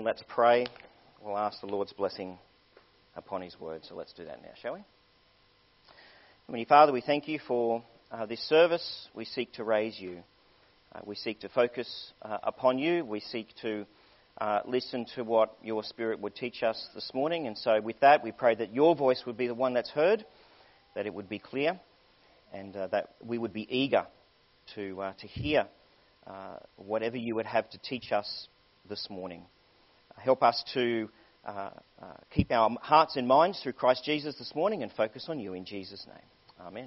Let's pray. We'll ask the Lord's blessing upon his word. So let's do that now, shall we? Heavenly Father, we thank you for this service. We seek to raise you. We seek to focus upon you. We seek to listen to what your Spirit would teach us this morning. And so with that, we pray that your voice would be the one that's heard, that it would be clear, and that we would be eager to hear whatever you would have to teach us this morning. Help us to keep our hearts and minds through Christ Jesus this morning and focus on you in Jesus' name. Amen.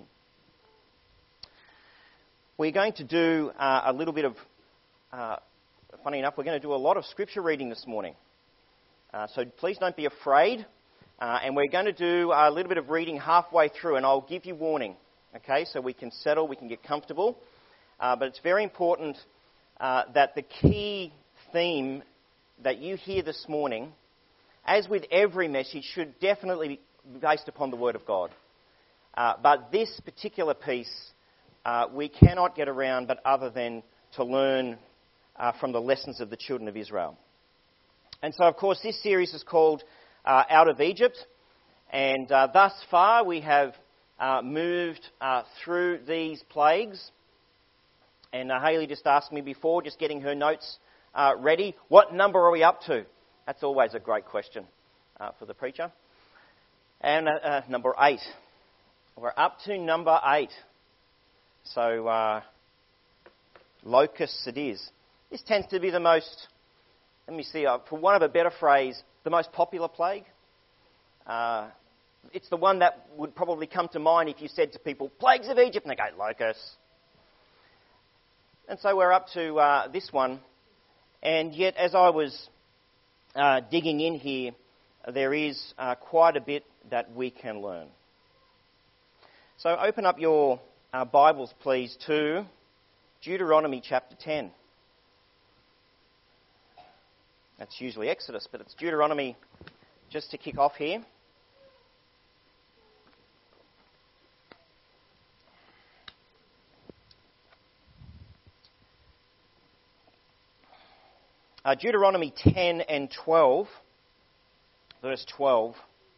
We're going to do a little bit of, funny enough, we're going to do a lot of scripture reading this morning. So please don't be afraid. And we're going to do a little bit of reading halfway through, and I'll give you warning, okay, so we can settle, we can get comfortable. But it's very important that the key theme that you hear this morning, as with every message, should definitely be based upon the Word of God. But this particular piece, we cannot get around but other than to learn from the lessons of the children of Israel. And so, of course, this series is called Out of Egypt. And thus far, we have moved through these plagues. And Hayley just asked me before, just getting her notes ready, what number are we up to? That's always a great question for the preacher. And number 8. We're up to number 8. So, locusts it is. This tends to be the most, let me see, for want of a better phrase, the most popular plague. It's the one that would probably come to mind if you said to people, plagues of Egypt, and they go, locusts. And so we're up to this one. And yet, as I was digging in here, there is quite a bit that we can learn. So open up your Bibles, please, to Deuteronomy chapter 10. That's usually Exodus, but it's Deuteronomy just to kick off here. Deuteronomy 10 and 12, verse 12.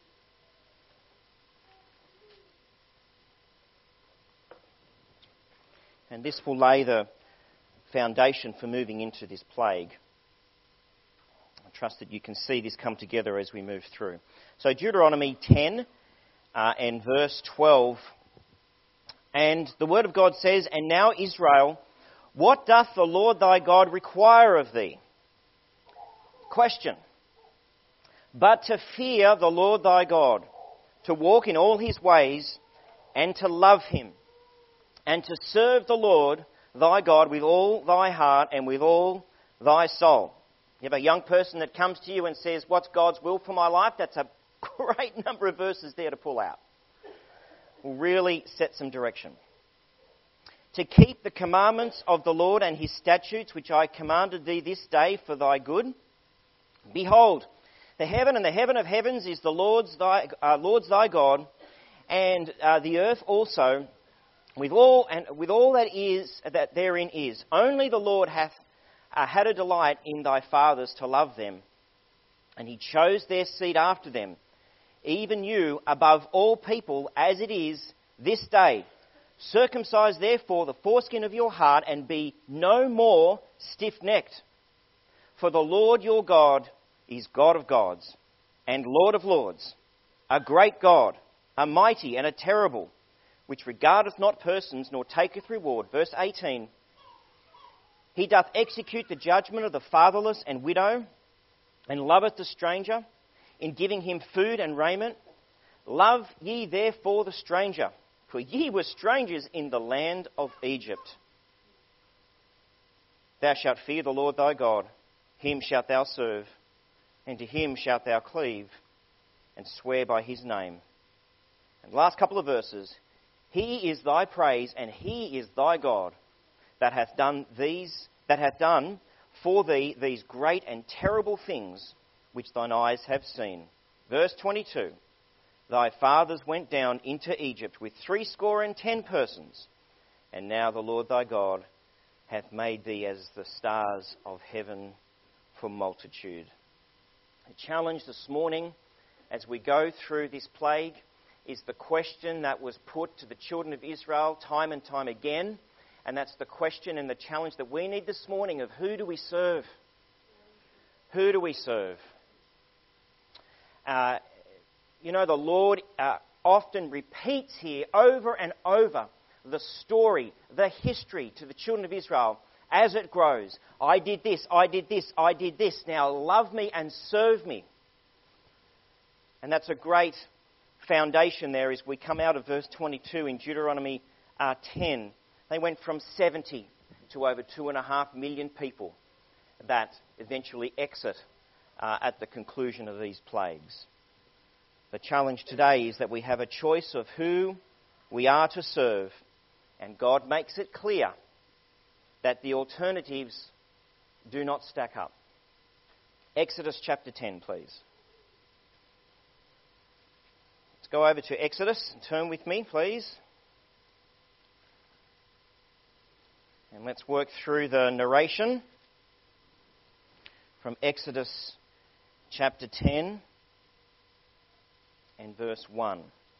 And this will lay the foundation for moving into this plague. I trust that you can see this come together as we move through. So Deuteronomy 10 and verse 12. And the word of God says, And now Israel, what doth the Lord thy God require of thee? Question. But to fear the Lord thy God, to walk in all his ways, and to love him, and to serve the Lord thy God with all thy heart and with all thy soul. You have a young person that comes to you and says, what's God's will for my life? That's a great number of verses there to pull out. Will really set some direction. To keep the commandments of the Lord and his statutes, which I commanded thee this day for thy good. Behold, the heaven and the heaven of heavens is the Lord's thy God, and the earth also, with all that therein is. Only the Lord hath had a delight in thy fathers to love them, and he chose their seed after them, even you above all people, as it is this day. Circumcise therefore the foreskin of your heart, and be no more stiff-necked. For the Lord your God is God of gods, and Lord of lords, a great God, a mighty and a terrible, which regardeth not persons, nor taketh reward. Verse 18. He doth execute the judgment of the fatherless and widow, and loveth the stranger, in giving him food and raiment. Love ye therefore the stranger, for ye were strangers in the land of Egypt. Thou shalt fear the Lord thy God, him shalt thou serve, and to him shalt thou cleave, and swear by his name. And last couple of verses. He is thy praise, and he is thy God, that hath done for thee these great and terrible things which thine eyes have seen. Verse 22. Thy fathers went down into Egypt with 70 persons, and now the Lord thy God hath made thee as the stars of heaven for multitude. The challenge this morning as we go through this plague is the question that was put to the children of Israel time and time again, and that's the question and the challenge that we need this morning of who do we serve? Who do we serve? The Lord often repeats here over and over the story, the history to the children of Israel as it grows. I did this, I did this, I did this. Now love me and serve me. And that's a great foundation there as we come out of verse 22 in Deuteronomy 10. They went from 70 to over 2.5 million people that eventually exit at the conclusion of these plagues. The challenge today is that we have a choice of who we are to serve, and God makes it clear that the alternatives do not stack up. Exodus chapter 10, please. Let's go over to Exodus. Turn with me, please. And let's work through the narration from Exodus chapter 10 and verse 1.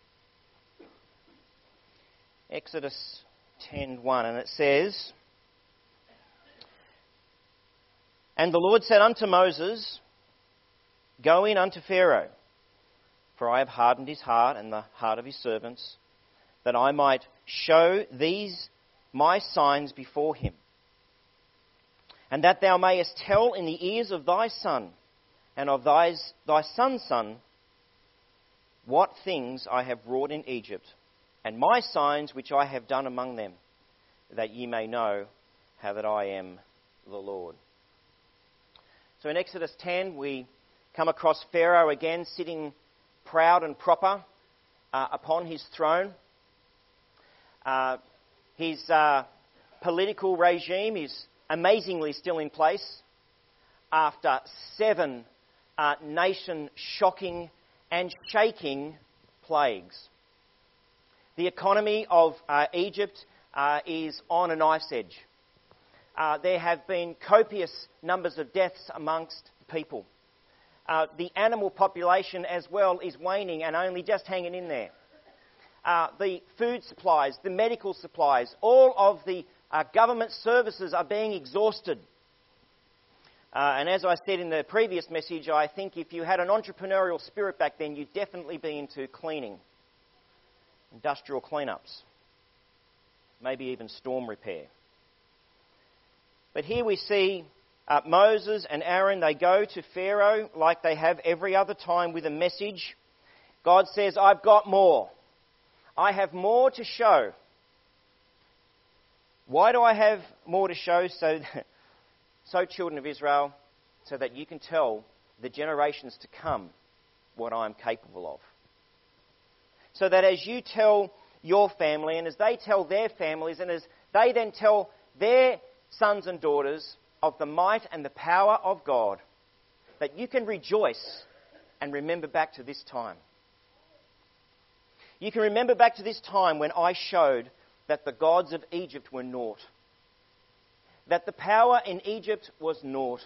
Exodus 10:1, and it says, "And the Lord said unto Moses, Go in unto Pharaoh, for I have hardened his heart and the heart of his servants, that I might show these my signs before him, and that thou mayest tell in the ears of thy son and of thy son's son what things I have wrought in Egypt, and my signs which I have done among them, that ye may know how that I am the Lord." So in Exodus 10, we come across Pharaoh again sitting proud and proper upon his throne. His political regime is amazingly still in place after 7 nation-shocking and shaking plagues. The economy of Egypt is on a knife's edge. There have been copious numbers of deaths amongst people. The animal population as well is waning and only just hanging in there. The food supplies, the medical supplies, all of the government services are being exhausted. And as I said in the previous message, I think if you had an entrepreneurial spirit back then, you'd definitely be into cleaning, industrial cleanups, maybe even storm repair. But here we see Moses and Aaron, they go to Pharaoh like they have every other time with a message. God says, I've got more. I have more to show. Why do I have more to show? So children of Israel, so that you can tell the generations to come what I am capable of. So that as you tell your family, and as they tell their families, and as they then tell their sons and daughters of the might and the power of God, that you can rejoice and remember back to this time. You can remember back to this time when I showed that the gods of Egypt were naught, that the power in Egypt was naught.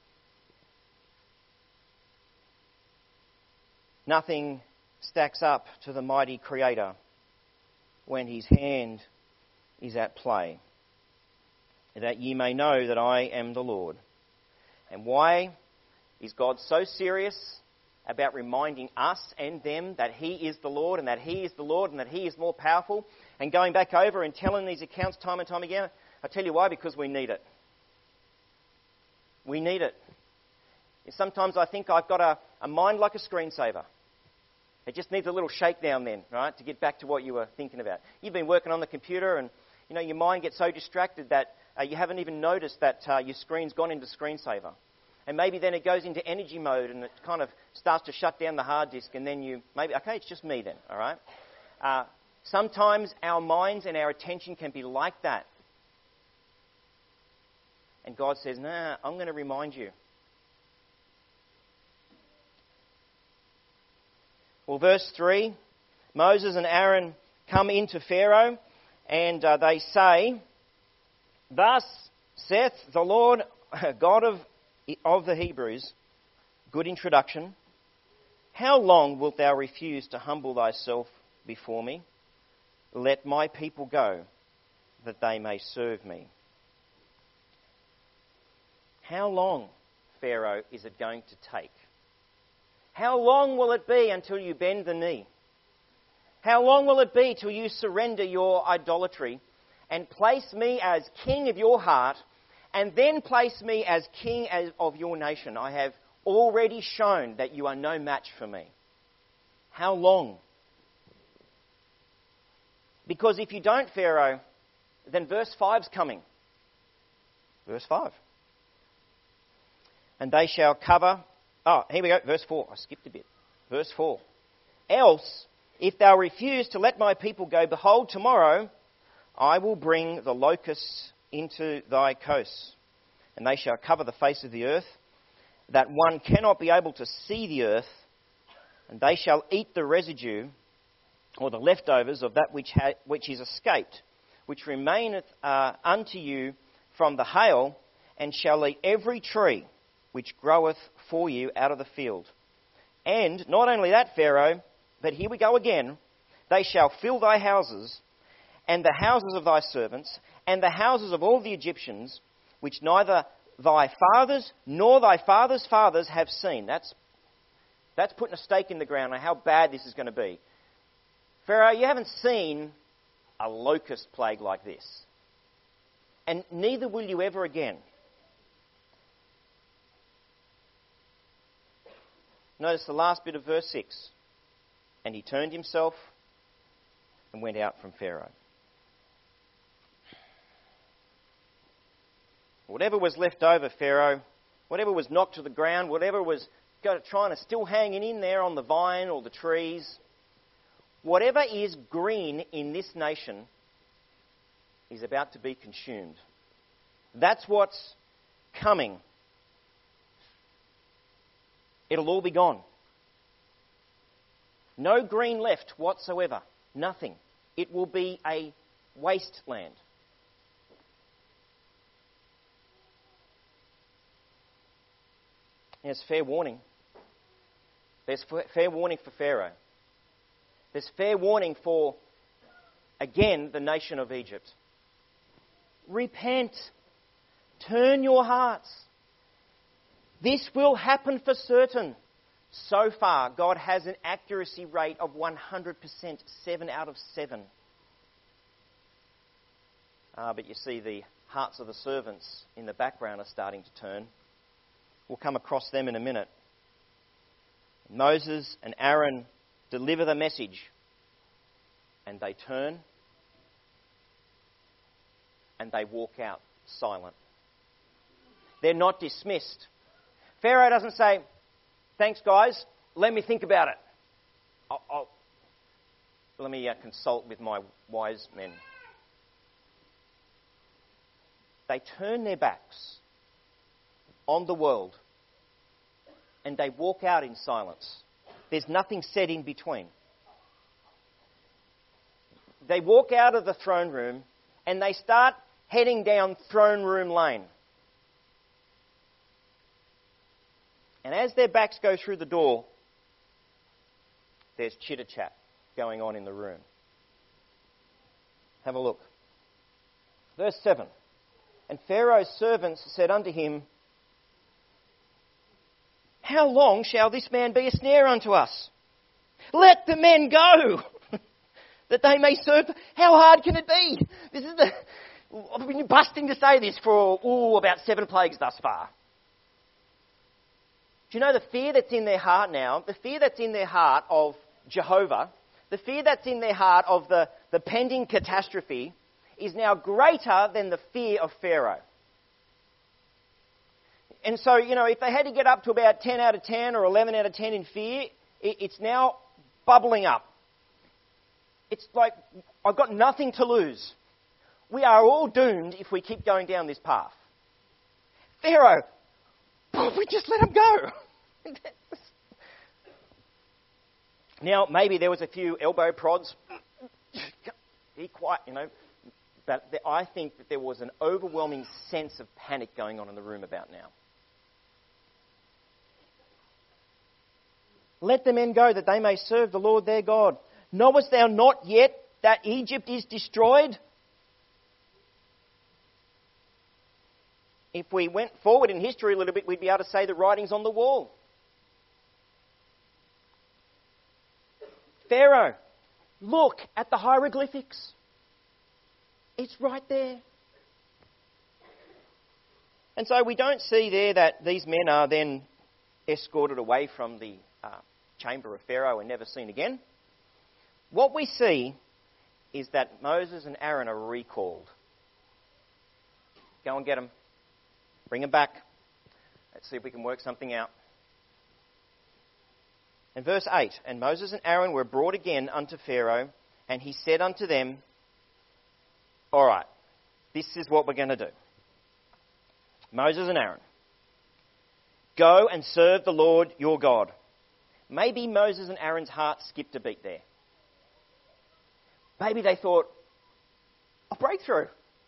Nothing stacks up to the mighty Creator when his hand is at play, that ye may know that I am the Lord. And why is God so serious about reminding us and them that he is the Lord, and that he is the Lord, and that he is more powerful, and going back over and telling these accounts time and time again? I tell you why, because we need it. We need it. Sometimes I think I've got a mind like a screensaver. It just needs a little shakedown then, right, to get back to what you were thinking about. You've been working on the computer and, your mind gets so distracted that you haven't even noticed that your screen's gone into screensaver. And maybe then it goes into energy mode and it kind of starts to shut down the hard disk, and then it's just me then, all right? Sometimes our minds and our attention can be like that. And God says, nah, I'm going to remind you. Well, verse 3, Moses and Aaron come into Pharaoh and they say, Thus saith the Lord God of the Hebrews, Good introduction. How long wilt thou refuse to humble thyself before me? Let my people go, that they may serve me. How long, Pharaoh, is it going to take? How long will it be until you bend the knee? How long will it be till you surrender your idolatry and place me as king of your heart, and then place me as king of your nation? I have already shown that you are no match for me. How long? Because if you don't, Pharaoh, then verse 5's coming. Verse 5. And they shall cover... Oh, here we go, verse 4. I skipped a bit. Verse 4. Else, if thou refuse to let my people go, behold, tomorrow I will bring the locusts into thy coasts, and they shall cover the face of the earth, that one cannot be able to see the earth, and they shall eat the residue, or the leftovers of that which is escaped, which remaineth unto you from the hail, and shall eat every tree which groweth for you out of the field. And not only that, Pharaoh, but here we go again, they shall fill thy houses, and the houses of thy servants, and the houses of all the Egyptians, which neither thy fathers nor thy fathers' fathers have seen. That's putting a stake in the ground on how bad this is going to be. Pharaoh, you haven't seen a locust plague like this. And neither will you ever again. Notice the last bit of verse 6. And he turned himself and went out from Pharaoh. Whatever was left over, Pharaoh, whatever was knocked to the ground, whatever was trying to still hanging in there on the vine or the trees, whatever is green in this nation is about to be consumed. That's what's coming. It'll all be gone. No green left whatsoever. Nothing. It will be a wasteland. There's fair warning. There's fair warning for Pharaoh. There's fair warning for, again, the nation of Egypt. Repent. Turn your hearts. This will happen for certain. So far, God has an accuracy rate of 100%, 7 out of 7. But you see the hearts of the servants in the background are starting to turn. We'll come across them in a minute. Moses and Aaron deliver the message, and they turn and they walk out silent. They're not dismissed. Pharaoh doesn't say, thanks guys, let me think about it. Let me consult with my wise men. They turn their backs on the world and they walk out in silence. There's nothing said in between. They walk out of the throne room and they start heading down throne room lane. And as their backs go through the door, there's chitter-chat going on in the room. Have a look. Verse 7. And Pharaoh's servants said unto him, how long shall this man be a snare unto us? Let the men go, that they may serve. How hard can it be? I've been busting to say this for about 7 plagues thus far. Do you know the fear that's in their heart now? The fear that's in their heart of Jehovah, the fear that's in their heart of the pending catastrophe is now greater than the fear of Pharaoh. And so, if they had to get up to about 10 out of 10 or 11 out of 10 in fear, it's now bubbling up. It's like, I've got nothing to lose. We are all doomed if we keep going down this path. Pharaoh, we just let him go. Now, maybe there was a few elbow prods. Be quiet, But I think that there was an overwhelming sense of panic going on in the room about now. Let the men go that they may serve the Lord their God. Knowest thou not yet that Egypt is destroyed? If we went forward in history a little bit, we'd be able to say the writing's on the wall. Pharaoh, look at the hieroglyphics. It's right there. And so we don't see there that these men are then escorted away from the chamber of Pharaoh and never seen again. What we see is that Moses and Aaron are recalled. Go and get them. Bring them back. Let's see if we can work something out. In verse 8, and Moses and Aaron were brought again unto Pharaoh, and he said unto them, all right, this is what we're going to do. Moses and Aaron, go and serve the Lord your God. Maybe Moses and Aaron's heart skipped a beat there. Maybe they thought, a breakthrough.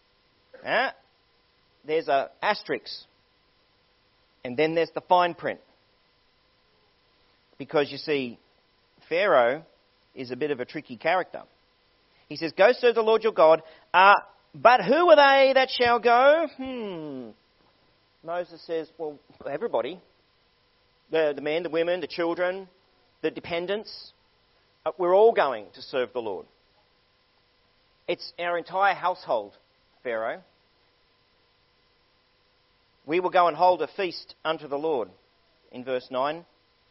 There's an asterisk. And then there's the fine print. Because you see, Pharaoh is a bit of a tricky character. He says, go serve the Lord your God. But who are they that shall go? Moses says, well, everybody. The men, the women, the children, the dependents. We're all going to serve the Lord. It's our entire household, Pharaoh. We will go and hold a feast unto the Lord, in verse 9.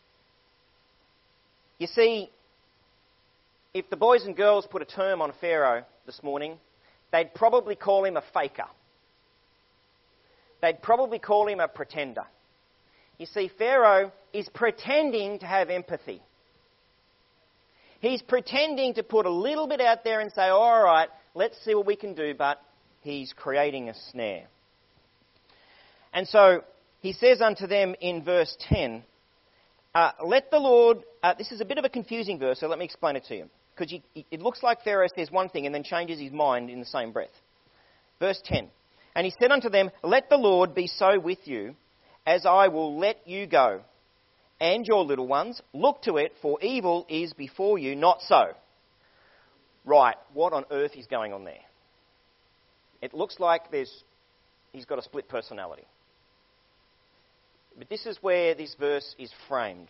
You see, if the boys and girls put a term on Pharaoh this morning, they'd probably call him a faker. They'd probably call him a pretender. You see, Pharaoh is pretending to have empathy. He's pretending to put a little bit out there and say, all right, let's see what we can do, but he's creating a snare. And so he says unto them in verse 10, let the Lord... this is a bit of a confusing verse, so let me explain it to you. Because it looks like Pharaoh says one thing and then changes his mind in the same breath. Verse 10, and he said unto them, let the Lord be so with you, as I will let you go, and your little ones. Look to it, for evil is before you, not so. Right, what on earth is going on there? It looks like he's got a split personality. But this is where this verse is framed.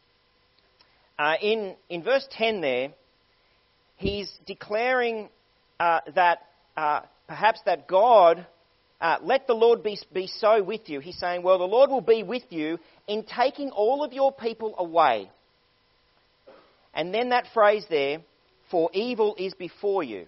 In verse 10 there, he's declaring that perhaps that God, let the Lord be so with you. He's saying, well, the Lord will be with you in taking all of your people away. And then that phrase there, for evil is before you.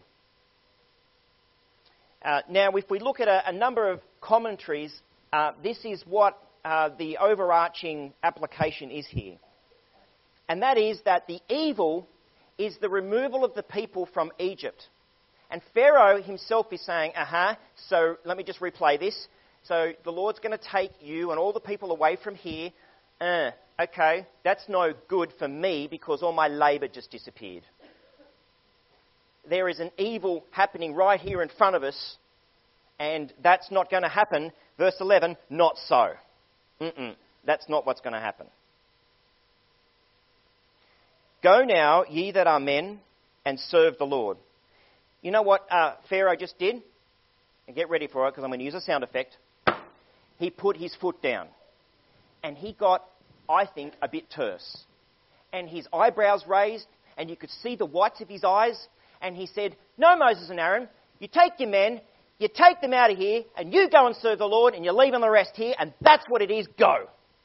Now, if we look at a number of commentaries, this is what the overarching application is here. And that is that the evil is the removal of the people from Egypt. And Pharaoh himself is saying, so let me just replay this. So the Lord's going to take you and all the people away from here. Okay, that's no good for me because all my labour just disappeared. There is an evil happening right here in front of us, and that's not going to happen. Verse 11, not so. That's not what's going to happen. Go now, ye that are men, and serve the Lord. You know what Pharaoh just did? And get ready for it, because I'm going to use a sound effect. He put his foot down. And he got, I think, a bit terse. And his eyebrows raised, and you could see the whites of his eyes. And he said, no, Moses and Aaron, you take your men, you take them out of here, and you go and serve the Lord, and you're leaving the rest here, and that's what it is, go.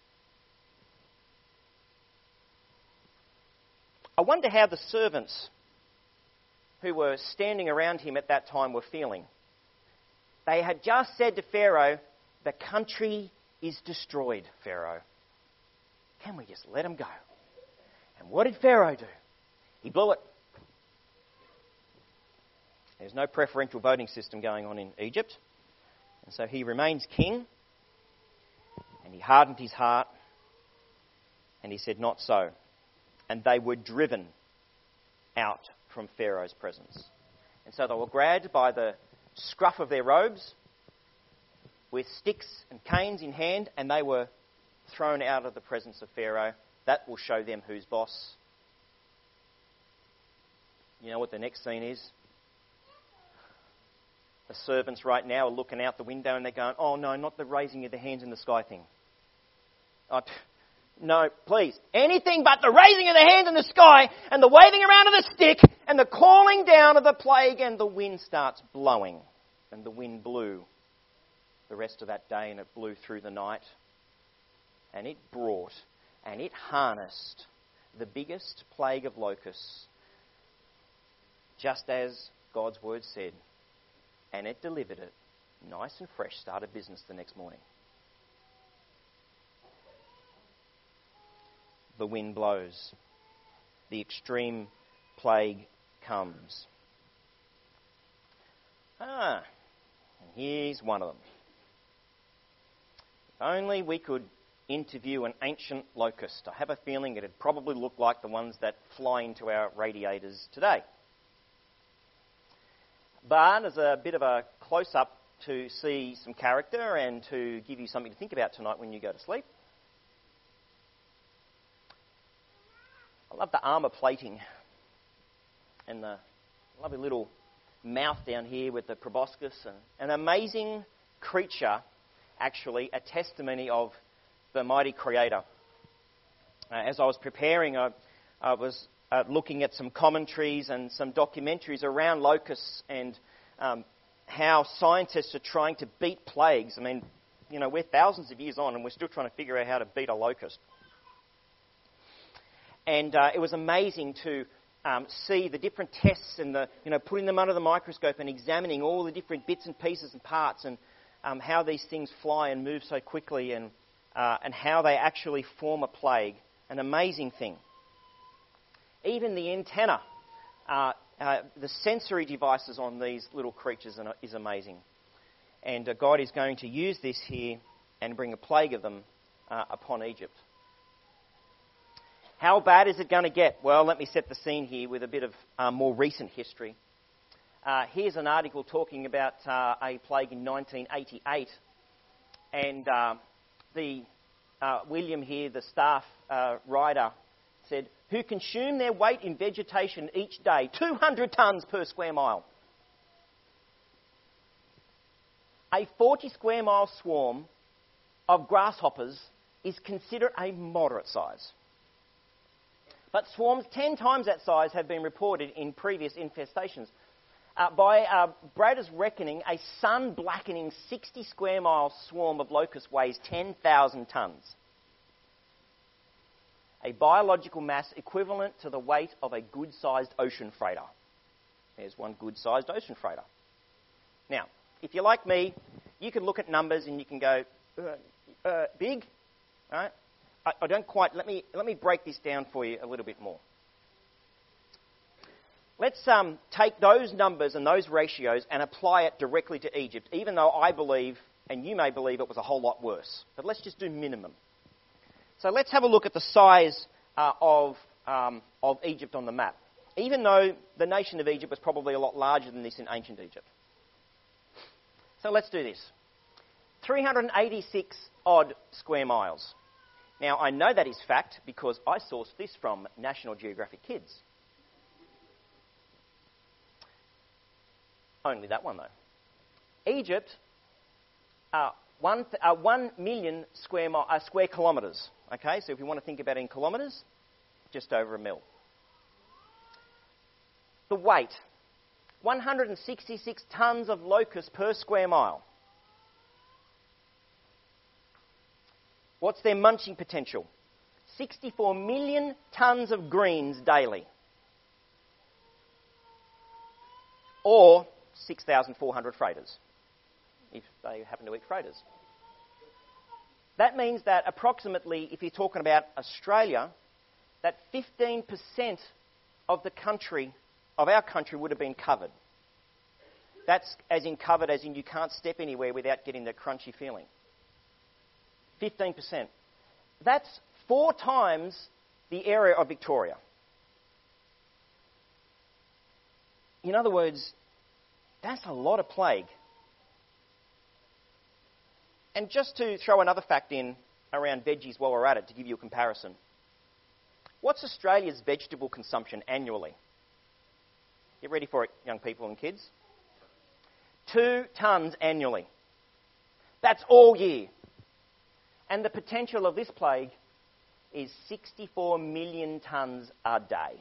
I wonder how the servants who were standing around him at that time were feeling. They had just said to Pharaoh, the country is destroyed, Pharaoh. Can we just let him go? And what did Pharaoh do? He blew it. There's no preferential voting system going on in Egypt. And so he remains king. And he hardened his heart. And he said, not so. And they were driven out from Pharaoh's presence. And so they were grabbed by the scruff of their robes with sticks and canes in hand, and they were thrown out of the presence of Pharaoh That will show them who's boss. You know what the next scene is? The servants right now are looking out the window and they're going, oh no, not the raising of the hands in the sky thing. No, please. Anything but the raising of the hands in the sky and the waving around of the stick and the calling down of the plague, and the wind starts blowing. And the wind blew the rest of that day, and it blew through the night. And it brought and it harnessed the biggest plague of locusts, just as God's word said. And it delivered it nice and fresh, started business the next morning. The wind blows. The extreme plague comes. And here's one of them. If only we could interview an ancient locust. I have a feeling it'd probably look like the ones that fly into our radiators today. But as a bit of a close-up to see some character and to give you something to think about tonight when you go to sleep, I love the armour plating and the lovely little mouth down here with the proboscis. An amazing creature, actually, a testimony of the mighty Creator. As I was preparing, I was looking at some commentaries and some documentaries around locusts and how scientists are trying to beat plagues. I mean, you know, we're thousands of years on and we're still trying to figure out how to beat a locust. And it was amazing to see the different tests and putting them under the microscope and examining all the different bits and pieces and parts and how these things fly and move so quickly and how they actually form a plague. An amazing thing. Even the antenna, the sensory devices on these little creatures is amazing. And God is going to use this here and bring a plague of them upon Egypt. How bad is it going to get? Well, let me set the scene here with a bit of more recent history. Here's an article talking about a plague in 1988. And William here, the staff writer, said, who consume their weight in vegetation each day, 200 tonnes per square mile. A 40 square mile swarm of grasshoppers is considered a moderate size. But swarms 10 times that size have been reported in previous infestations. By Brader's reckoning, a sun-blackening 60 square mile swarm of locusts weighs 10,000 tonnes. A biological mass equivalent to the weight of a good-sized ocean freighter. There's one good-sized ocean freighter. Now, if you're like me, you can look at numbers and you can go, big, right? I don't quite. Let me break this down for you a little bit more. Let's take those numbers and those ratios and apply it directly to Egypt, even though I believe, and you may believe, it was a whole lot worse. But let's just do minimum. So let's have a look at the size of Egypt on the map, even though the nation of Egypt was probably a lot larger than this in ancient Egypt. So let's do this. 386 odd square miles. Now, I know that is fact because I sourced this from National Geographic Kids. Only that one, though. Egypt, 1 million square kilometres. Okay, so if you want to think about it in kilometres, just over a mil. The weight, 166 tonnes of locusts per square mile. What's their munching potential? 64 million tonnes of greens daily. Or 6,400 freighters, if they happen to eat freighters. That means that approximately, if you're talking about Australia, that 15% of the country, of our country, would have been covered. That's as in covered as in you can't step anywhere without getting the crunchy feeling. 15%. That's 4 times the area of Victoria. In other words, that's a lot of plague. And just to throw another fact in around veggies while we're at it, to give you a comparison. What's Australia's vegetable consumption annually? Get ready for it, young people and kids. 2 tonnes annually. That's all year. And the potential of this plague is 64 million tonnes a day.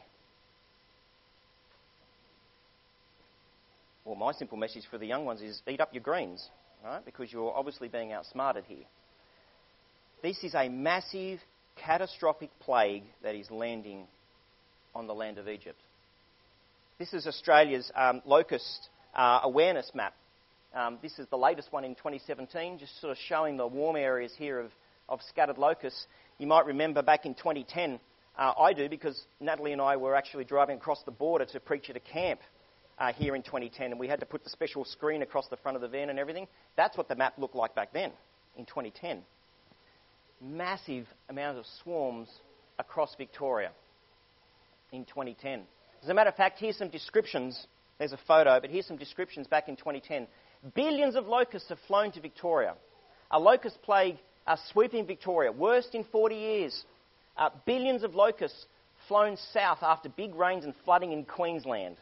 Well, my simple message for the young ones is eat up your greens, right? Because you're obviously being outsmarted here. This is a massive, catastrophic plague that is landing on the land of Egypt. This is Australia's locust awareness map. This is the latest one in 2017, just sort of showing the warm areas here of scattered locusts. You might remember back in 2010, I do, because Natalie and I were actually driving across the border to preach at a camp here in 2010, and we had to put the special screen across the front of the van and everything. That's what the map looked like back then, in 2010. Massive amount of swarms across Victoria in 2010. As a matter of fact, here's some descriptions. There's a photo, but here's some descriptions back in 2010. Billions of locusts have flown to Victoria. A locust plague sweeping Victoria, worst in 40 years. Billions of locusts flown south after big rains and flooding in Queensland.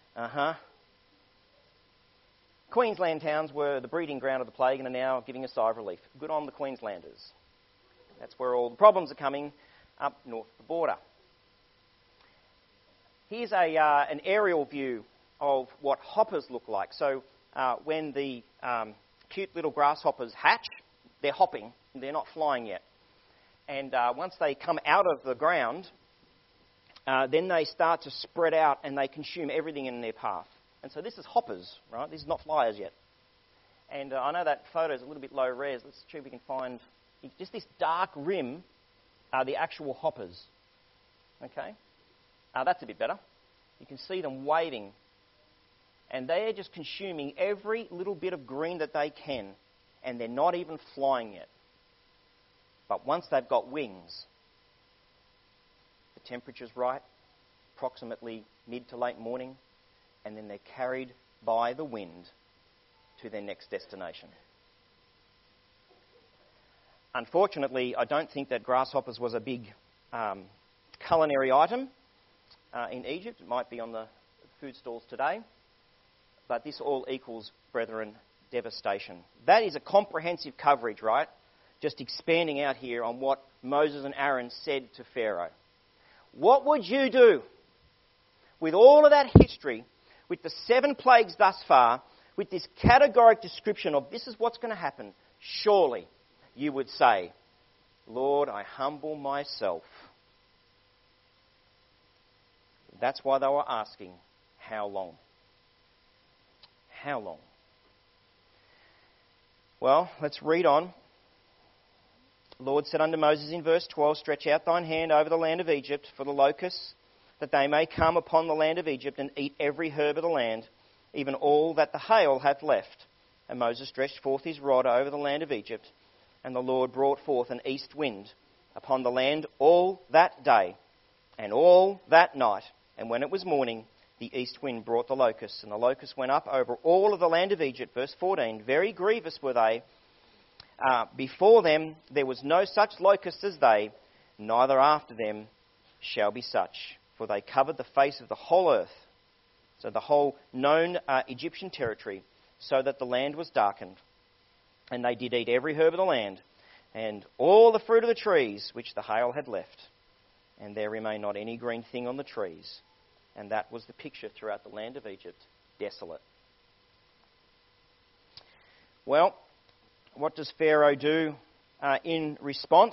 Queensland towns were the breeding ground of the plague and are now giving a sigh of relief. Good on the Queenslanders. That's where all the problems are coming, up north of the border. Here's an aerial view of what hoppers look like. So when the cute little grasshoppers hatch, they're hopping, they're not flying yet. And once they come out of the ground, then they start to spread out and they consume everything in their path. And so this is hoppers, right? This is not flyers yet. And I know that photo is a little bit low res. Let's see if we can find just this dark rim are the actual hoppers. Okay? That's a bit better. You can see them waving. And they're just consuming every little bit of green that they can. And they're not even flying yet. But once they've got wings, the temperature's right, approximately mid to late morning, and then they're carried by the wind to their next destination. Unfortunately, I don't think that grasshoppers was a big culinary item in Egypt. It might be on the food stalls today. But this all equals, brethren, devastation. That is a comprehensive coverage, right? Just expanding out here on what Moses and Aaron said to Pharaoh. What would you do with all of that history, with the 7 plagues thus far, with this categoric description of this is what's going to happen? Surely you would say, Lord, I humble myself. That's why they were asking, how long? How long? Well, let's read on. The Lord said unto Moses in verse 12, stretch out thine hand over the land of Egypt for the locusts, that they may come upon the land of Egypt and eat every herb of the land, even all that the hail hath left. And Moses stretched forth his rod over the land of Egypt, and the Lord brought forth an east wind upon the land all that day and all that night. And when it was morning, the east wind brought the locusts, and the locusts went up over all of the land of Egypt. Verse 14, very grievous were they. Before them there was no such locust as they, neither after them shall be such. For they covered the face of the whole earth, so the whole known Egyptian territory, so that the land was darkened. And they did eat every herb of the land, and all the fruit of the trees which the hail had left. And there remained not any green thing on the trees. And that was the picture throughout the land of Egypt, desolate. Well, what does Pharaoh do in response?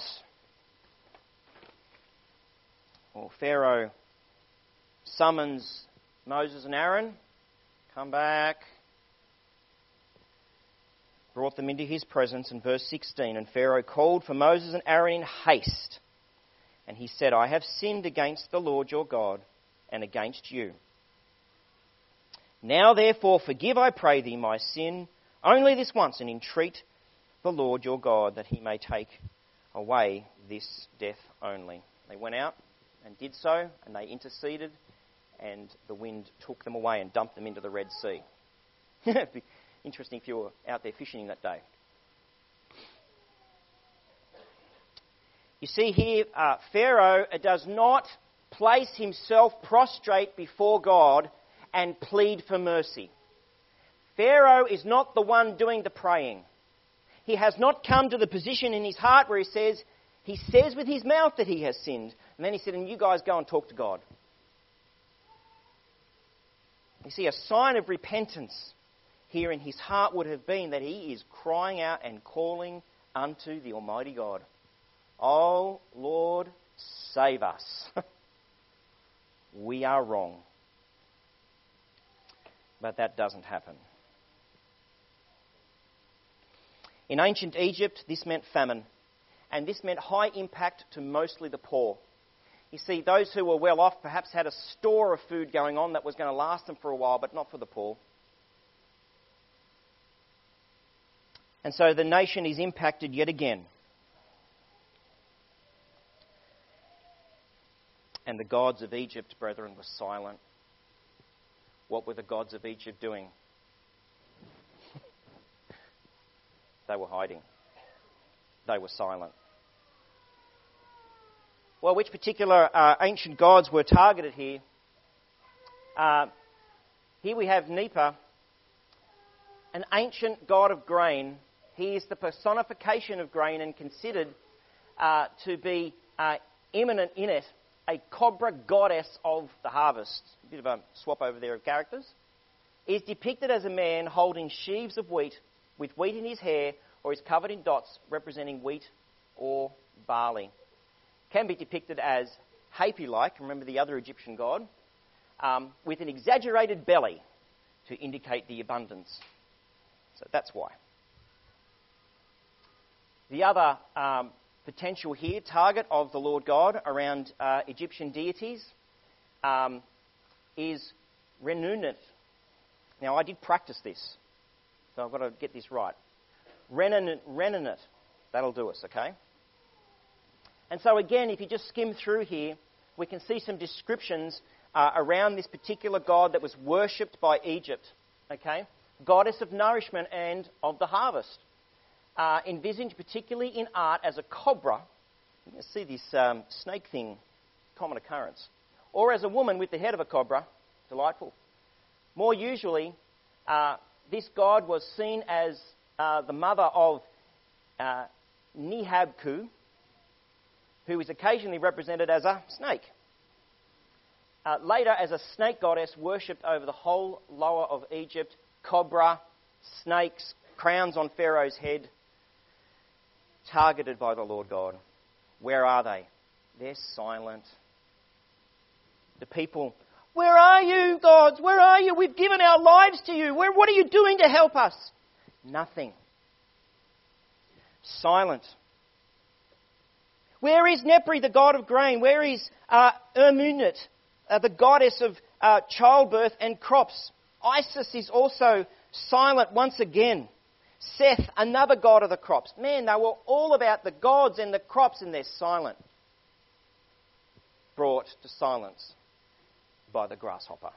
Well, Pharaoh summons Moses and Aaron, come back, brought them into his presence in verse 16. And Pharaoh called for Moses and Aaron in haste. And he said, I have sinned against the Lord your God and against you. Now therefore forgive, I pray thee, my sin only this once, and entreat the Lord your God that he may take away this death only. They went out and did so, and they interceded, and the wind took them away and dumped them into the Red Sea. It'd be interesting if you were out there fishing that day. You see here, Pharaoh does not place himself prostrate before God and plead for mercy. Pharaoh is not the one doing the praying. He has not come to the position in his heart where he says with his mouth that he has sinned. And then he said, and you guys go and talk to God. You see, a sign of repentance here in his heart would have been that he is crying out and calling unto the Almighty God. Oh, Lord, save us. We are wrong. But that doesn't happen. In ancient Egypt, this meant famine, and this meant high impact to mostly the poor. You see, those who were well off perhaps had a store of food going on that was going to last them for a while, but not for the poor. And so the nation is impacted yet again. And the gods of Egypt, brethren, were silent. What were the gods of Egypt doing? They were hiding. They were silent. Well, which particular ancient gods were targeted here? Here we have Nepa, an ancient god of grain. He is the personification of grain and considered to be immanent in it, a cobra goddess of the harvest. A bit of a swap over there of characters. He is depicted as a man holding sheaves of wheat, with wheat in his hair, or is covered in dots representing wheat or barley. Can be depicted as Hapi-like, remember the other Egyptian god, with an exaggerated belly to indicate the abundance. So that's why. The other potential here, target of the Lord God around Egyptian deities, is Renunit. Now, I did practice this, so I've got to get this right. Renunit. That'll do us, okay? And so again, if you just skim through here, we can see some descriptions around this particular god that was worshipped by Egypt, okay? Goddess of nourishment and of the harvest. Envisaged particularly in art as a cobra. You can see this snake thing, common occurrence. Or as a woman with the head of a cobra. Delightful. More usually, this god was seen as the mother of Nihabku, who is occasionally represented as a snake. Later, as a snake goddess worshipped over the whole lower of Egypt, cobra, snakes, crowns on Pharaoh's head, targeted by the Lord God. Where are they? They're silent. The people, where are you, gods? Where are you? We've given our lives to you. What are you doing to help us? Nothing. Silent. Where is Nepri, the god of grain? Where is Ermunit, the goddess of childbirth and crops? Isis is also silent once again. Seth, another god of the crops. Man, they were all about the gods and the crops, and they're silent. Brought to silence by the grasshopper.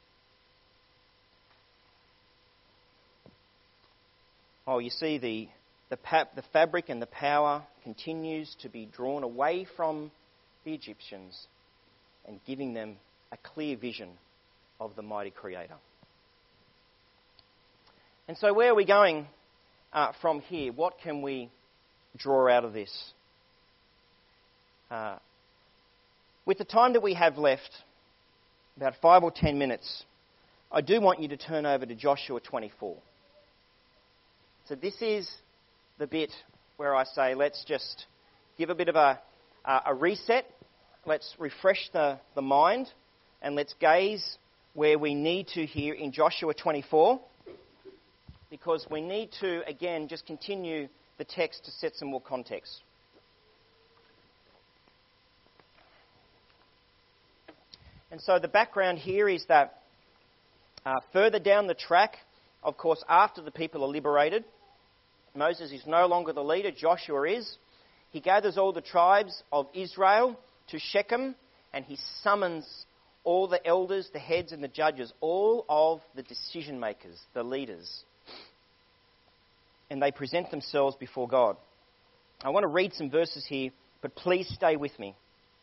Oh, you see the fabric and the power continues to be drawn away from the Egyptians and giving them a clear vision of the mighty Creator. And so where are we going from here? What can we draw out of this? With the time that we have left, about 5 or 10 minutes, I do want you to turn over to Joshua 24. So this is the bit where I say let's just give a bit of a reset. Let's refresh the mind and let's gaze where we need to here in Joshua 24, because we need to, again, just continue the text to set some more context. And so the background here is that further down the track, of course, after the people are liberated, Moses is no longer the leader, Joshua is. He gathers all the tribes of Israel to Shechem, and he summons all the elders, the heads and the judges, all of the decision makers, the leaders. And they present themselves before God. I want to read some verses here But please stay with me.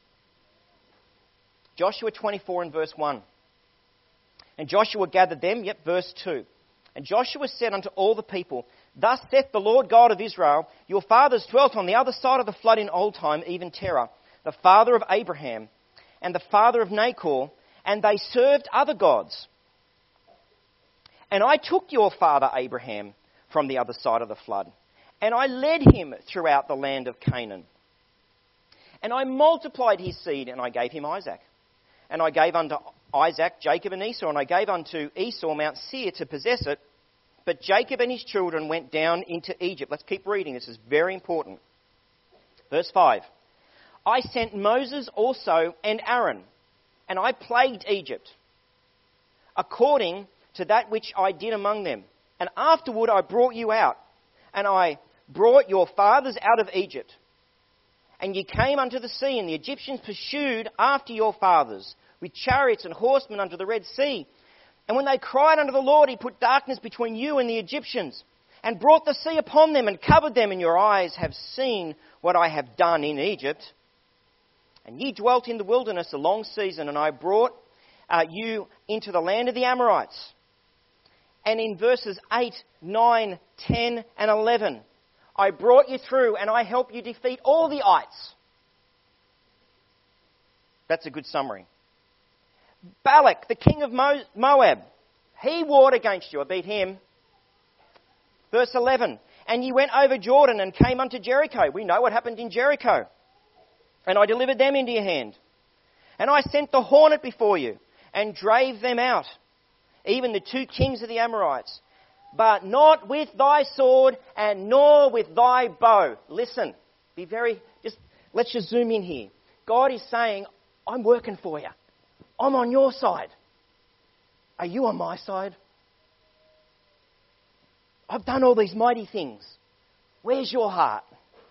Joshua 24 and verse 1. And Joshua gathered them, verse 2. And Joshua said unto all the people, Thus saith the Lord God of Israel, Your fathers dwelt on the other side of the flood in old time, even Terah, the father of Abraham, and the father of Nahor, and they served other gods. And I took your father Abraham from the other side of the flood, and I led him throughout the land of Canaan. And I multiplied his seed, and I gave him Isaac. And I gave unto Isaac Jacob and Esau, and I gave unto Esau Mount Seir to possess it. But Jacob and his children went down into Egypt. Let's keep reading. This is very important. Verse 5. I sent Moses also and Aaron, and I plagued Egypt, according to that which I did among them. And afterward I brought you out, and I brought your fathers out of Egypt. And ye came unto the sea, and the Egyptians pursued after your fathers, with chariots and horsemen unto the Red Sea. And when they cried unto the Lord, he put darkness between you and the Egyptians, and brought the sea upon them, and covered them, and your eyes have seen what I have done in Egypt. And ye dwelt in the wilderness a long season, and I brought you into the land of the Amorites. And in verses 8, 9, 10, and 11, I brought you through, and I helped you defeat all the ites. That's a good summary. Balak, the king of Moab, he warred against you. I beat him. Verse 11, and ye went over Jordan and came unto Jericho. We know what happened in Jericho. And I delivered them into your hand. And I sent the hornet before you and drave them out, even the 2 kings of the Amorites. But not with thy sword and nor with thy bow. Listen, let's just zoom in here. God is saying, I'm working for you. I'm on your side. Are you on my side? I've done all these mighty things. Where's your heart?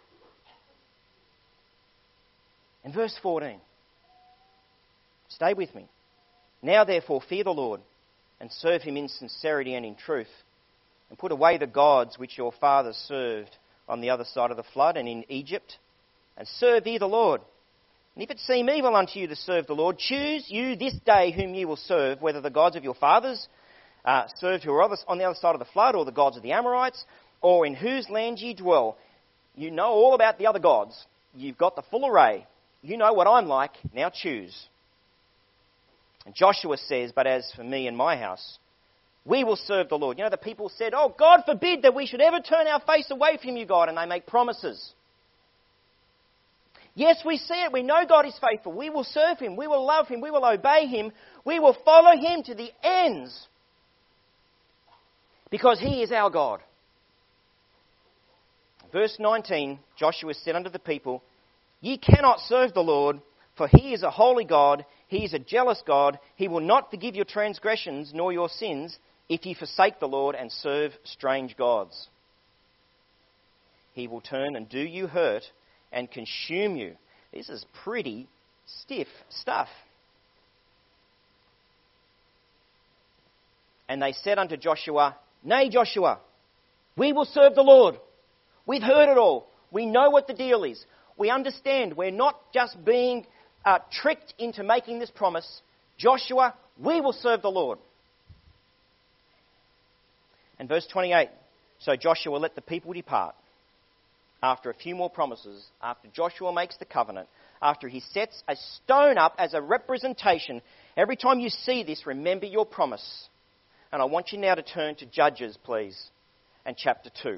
In verse 14, stay with me. Now therefore fear the Lord and serve him in sincerity and in truth, and put away the gods which your fathers served on the other side of the flood and in Egypt, and serve ye the Lord. And if it seem evil unto you to serve the Lord, choose you this day whom ye will serve, whether the gods of your fathers served who are on the other side of the flood, or the gods of the Amorites, or in whose land ye dwell. You know all about the other gods. You've got the full array. You know what I'm like. Now choose. And Joshua says, But as for me and my house, we will serve the Lord. You know, the people said, Oh, God forbid that we should ever turn our face away from you, God. And they make promises. Yes, we see it. We know God is faithful. We will serve him. We will love him. We will obey him. We will follow him to the ends. Because he is our God. Verse 19, Joshua said unto the people, Ye cannot serve the Lord, for he is a holy God. He is a jealous God. He will not forgive your transgressions nor your sins if ye forsake the Lord and serve strange gods. He will turn and do you hurt and consume you. This is pretty stiff stuff. And they said unto Joshua, Nay, Joshua, we will serve the Lord. We've heard it all. We know what the deal is. We understand we're not just being tricked into making this promise. Joshua, we will serve the Lord. And verse 28, so Joshua let the people depart. After a few more promises, after Joshua makes the covenant, after he sets a stone up as a representation, every time you see this, remember your promise. And I want you now to turn to Judges, please, and chapter 2.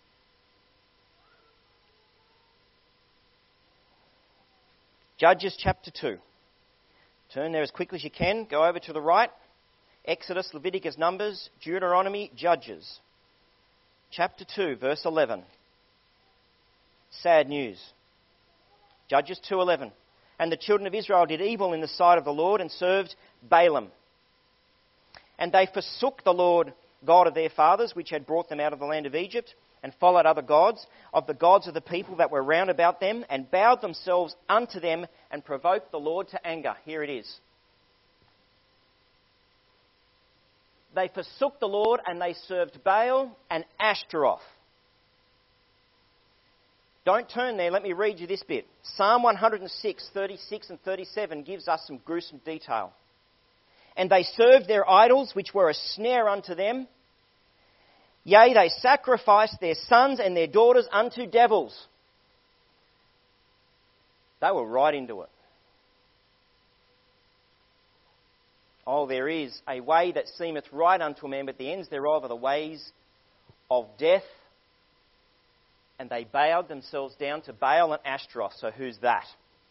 Judges chapter 2. Turn there as quickly as you can. Go over to the right. Exodus, Leviticus, Numbers, Deuteronomy, Judges. Chapter 2, verse 11. Sad news. Judges 2:11. And the children of Israel did evil in the sight of the Lord and served Balaam. And they forsook the Lord God of their fathers, which had brought them out of the land of Egypt, and followed other gods, of the gods of the people that were round about them, and bowed themselves unto them, and provoked the Lord to anger. Here it is. They forsook the Lord, and they served Baal and Ashtaroth. Don't turn there, let me read you this bit. Psalm 106, 36 and 37 gives us some gruesome detail. And they served their idols, which were a snare unto them. Yea, they sacrificed their sons and their daughters unto devils. They were right into it. Oh, there is a way that seemeth right unto a man, but the ends thereof are the ways of death. And they bowed themselves down to Baal and Ashtaroth. So who's that?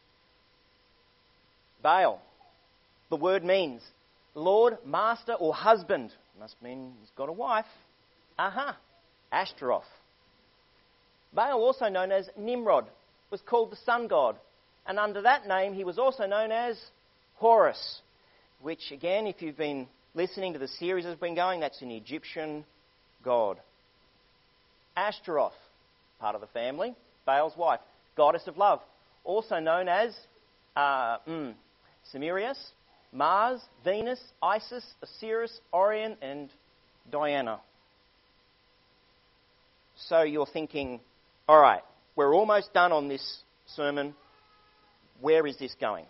Baal. The word means Lord, master or husband. Must mean he's got a wife. Ashtaroth. Baal, also known as Nimrod, was called the sun god. And under that name he was also known as Horus, which again, if you've been listening to the series that's been going, that's an Egyptian god. Ashtaroth, part of the family, Baal's wife, goddess of love, also known as Semiramis, Mars, Venus, Isis, Osiris, Orion, and Diana. So you're thinking, all right, we're almost done on this sermon. Where is this going?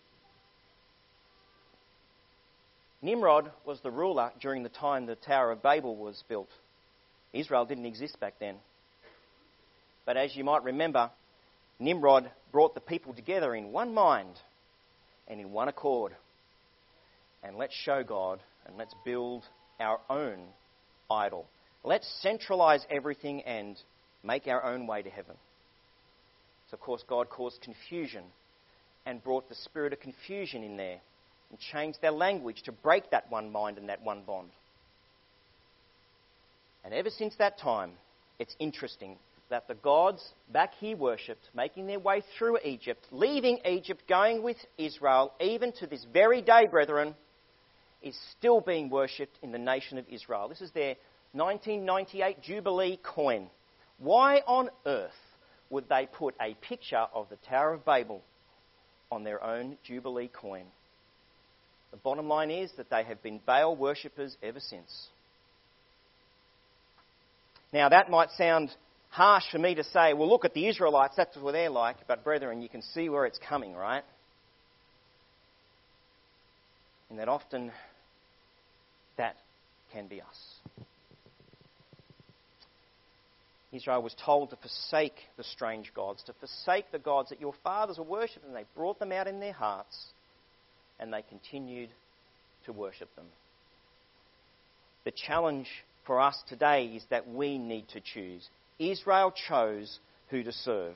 Nimrod was the ruler during the time the Tower of Babel was built. Israel didn't exist back then. But as you might remember, Nimrod brought the people together in one mind and in one accord. And let's show God and let's build our own idol. Let's centralise everything and make our own way to heaven. So of course God caused confusion and brought the spirit of confusion in there and changed their language to break that one mind and that one bond. And ever since that time, it's interesting that the gods back here worshipped, making their way through Egypt, leaving Egypt, going with Israel, even to this very day, brethren, is still being worshipped in the nation of Israel. This is their 1998 Jubilee coin. Why on earth would they put a picture of the Tower of Babel on their own Jubilee coin? The bottom line is that they have been Baal worshippers ever since. Now that might sound harsh for me to say, well, look at the Israelites, that's what they're like. But brethren, you can see where it's coming, right? And that often that can be us. Israel was told to forsake the strange gods, to forsake the gods that your fathers were worshipping, and they brought them out in their hearts, and they continued to worship them. The challenge for us today is that we need to choose. Israel chose who to serve.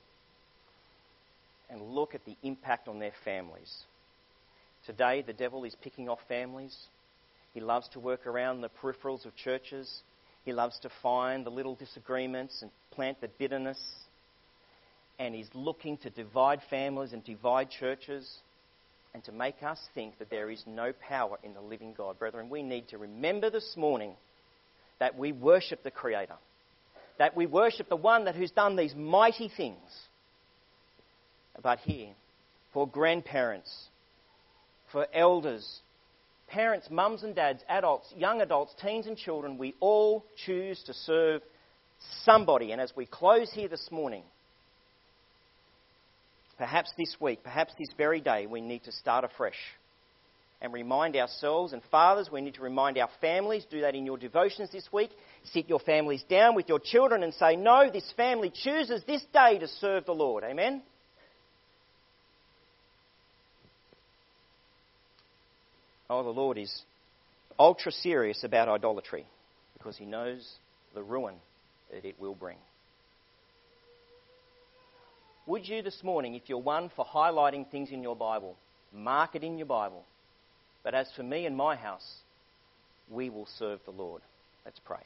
And look at the impact on their families. Today, the devil is picking off families. He loves to work around the peripherals of churches. He loves to find the little disagreements and plant the bitterness. And he's looking to divide families and divide churches and to make us think that there is no power in the living God. Brethren, we need to remember this morning that we worship the Creator, that we worship the one who's done these mighty things. But here, for grandparents, for elders, parents, mums and dads, adults, young adults, teens and children, we all choose to serve somebody. And as we close here this morning, perhaps this week, perhaps this very day, we need to start afresh and remind ourselves. And fathers, we need to remind our families. Do that in your devotions this week. Sit your families down with your children and say, no, this family chooses this day to serve the Lord. Amen? Oh, the Lord is ultra serious about idolatry because he knows the ruin that it will bring. Would you this morning, if you're one for highlighting things in your Bible, mark it in your Bible. But as for me and my house, we will serve the Lord. Let's pray.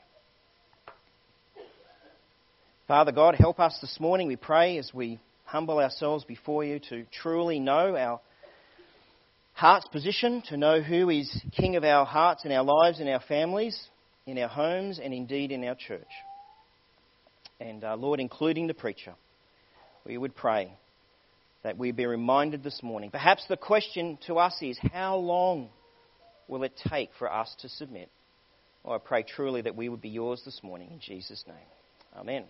Father God, help us this morning, we pray, as we humble ourselves before you to truly know our heart's position, to know who is King of our hearts and our lives and our families, in our homes and indeed in our church. And Lord, including the preacher, we would pray that we be reminded this morning. Perhaps the question to us is, how long will it take for us to submit? Oh, I pray truly that we would be yours this morning in Jesus' name. Amen.